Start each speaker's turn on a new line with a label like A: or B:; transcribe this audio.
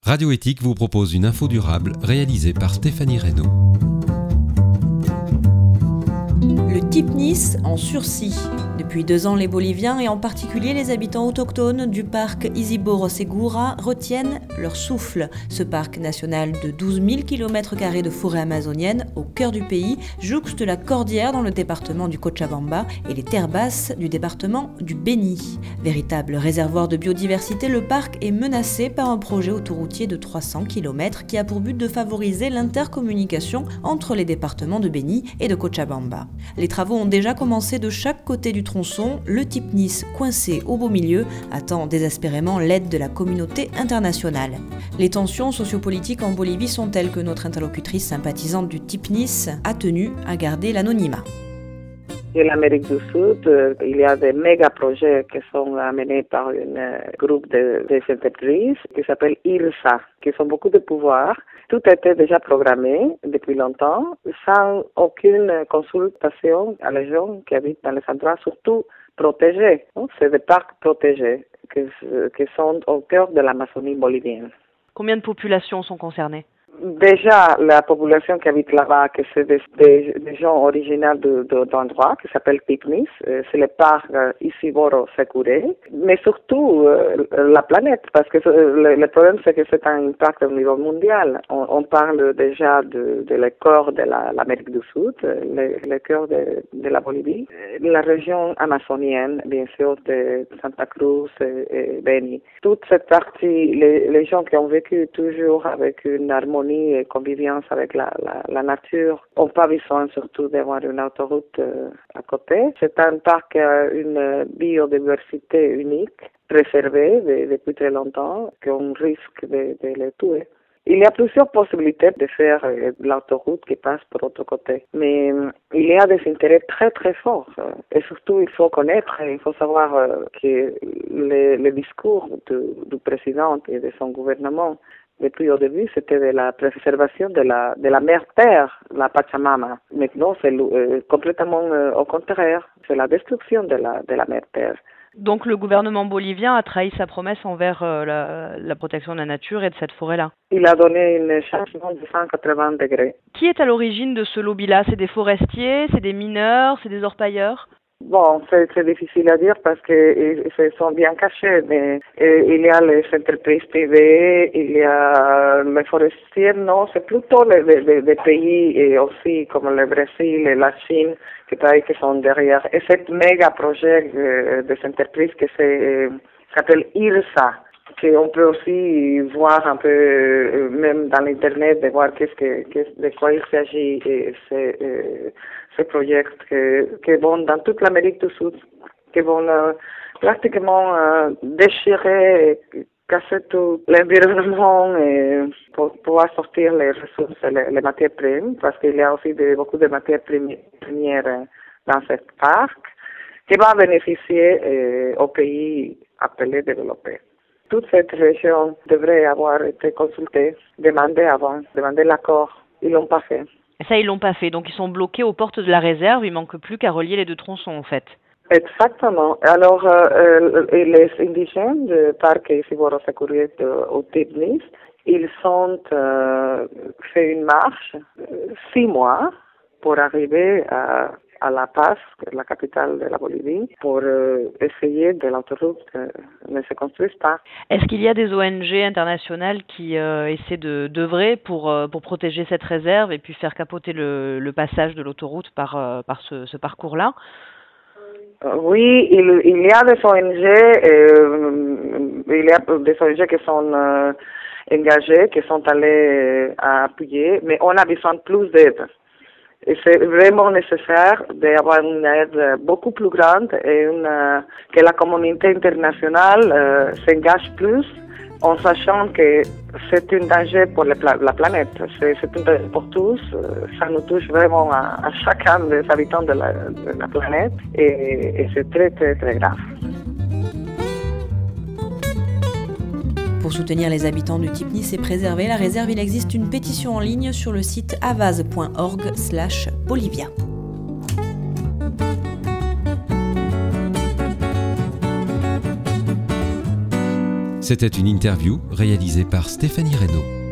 A: Radio Éthique vous propose une info durable réalisée par Stéphanie Reynaud.
B: Le Tipnis en sursis. Depuis 2 ans, les Boliviens et en particulier les habitants autochtones du parc Isidoro Segura retiennent leur souffle. Ce parc national de 12 000 km² de forêt amazonienne au cœur du pays jouxte la cordillère dans le département du Cochabamba et les terres basses du département du Beni. Véritable réservoir de biodiversité, le parc est menacé par un projet autoroutier de 300 km qui a pour but de favoriser l'intercommunication entre les départements de Beni et de Cochabamba. Les travaux ont déjà commencé de chaque côté du tronçon. Le Tipnis, coincé au beau milieu, attend désespérément l'aide de la communauté internationale. Les tensions sociopolitiques en Bolivie sont telles que notre interlocutrice sympathisante du Tipnis a tenu à garder l'anonymat.
C: En l'Amérique du Sud, il y a des méga-projets qui sont menés par un groupe des entreprises qui s'appelle IRSA, qui ont beaucoup de pouvoir. Tout était déjà programmé depuis longtemps, sans aucune consultation à les gens qui habitent dans les endroits surtout protégés. C'est des parcs protégés qui sont au cœur de l'Amazonie bolivienne.
D: Combien de populations sont concernées ?
C: Déjà, la population qui habite là-bas, que c'est des gens originaires d'endroits qui s'appellent Tipnis, c'est le parc Isidoro Segura, mais surtout la planète, parce que le problème c'est que c'est un impact au niveau mondial. On parle déjà de le cœur de l'Amérique du Sud, le cœur de la Bolivie, la région amazonienne, bien sûr, de Santa Cruz et Beni. Toute cette partie, les gens qui ont vécu toujours avec une harmonie et convivience avec la nature, n'ont pas besoin surtout d'avoir une autoroute à côté. C'est un parc qui a une biodiversité unique, préservée depuis très longtemps, qu'on risque de les tuer. Il y a plusieurs possibilités de faire l'autoroute qui passe par l'autre côté, mais il y a des intérêts très très forts. Et surtout, il faut connaître, il faut savoir que le discours du président et de son gouvernement depuis au début, c'était de la préservation de la mère terre, la Pachamama. Maintenant, c'est complètement au contraire. C'est la destruction de la mère terre.
D: Donc le gouvernement bolivien a trahi sa promesse envers la protection de la nature et de cette forêt-là.
C: Il a donné un changement de 180 degrés.
D: Qui est à l'origine de ce lobby-là ? C'est des forestiers, c'est des mineurs, c'est des orpailleurs ?
C: Bon, c'est difficile à dire parce qu'ils se sont bien cachés, mais il y a les entreprises privées, il y a les forestiers, non, c'est plutôt les pays et aussi comme le Brésil et la Chine qui sont derrière. Et ce méga projet des entreprises qui s'appelle IRSA, qu'on peut aussi voir un peu, même dans l'internet, de voir de quoi il s'agit. Et ces projets qui vont dans toute l'Amérique du Sud, qui vont pratiquement déchirer, casser tout l'environnement et pour pouvoir sortir les ressources, les matières premières, parce qu'il y a aussi beaucoup de matières premières dans ce parc, qui va bénéficier aux pays appelés développés. Toute cette région devrait avoir été consultée, demandée l'accord. Ils l'ont pas fait.
D: Ça, ils l'ont pas fait. Donc, ils sont bloqués aux portes de la réserve. Il manque plus qu'à relier les 2 tronçons, en fait.
C: Exactement. Alors, les indigènes du parc Isidoro Segura au Tipnis, ils ont fait une marche 6 mois pour arriver à La Paz, la capitale de la Bolivie, pour essayer que l'autoroute ne se construise pas.
D: Est-ce qu'il y a des ONG internationales qui essaient d'œuvrer pour protéger cette réserve et puis faire capoter le passage de l'autoroute par ce parcours-là ?
C: Oui, il y a des ONG, il y a des ONG qui sont engagées, qui sont allées appuyer, mais on a besoin de plus d'aide. Et c'est vraiment nécessaire d'avoir une aide beaucoup plus grande et que la communauté internationale s'engage plus en sachant que c'est un danger pour la planète. C'est un danger pour tous. Ça nous touche vraiment à chacun des habitants de la planète et c'est très, très, très grave.
B: Pour soutenir les habitants du Tipnis et préserver la réserve, il existe une pétition en ligne sur le site avaz.org/Bolivia.
A: C'était une interview réalisée par Stéphanie Reynaud.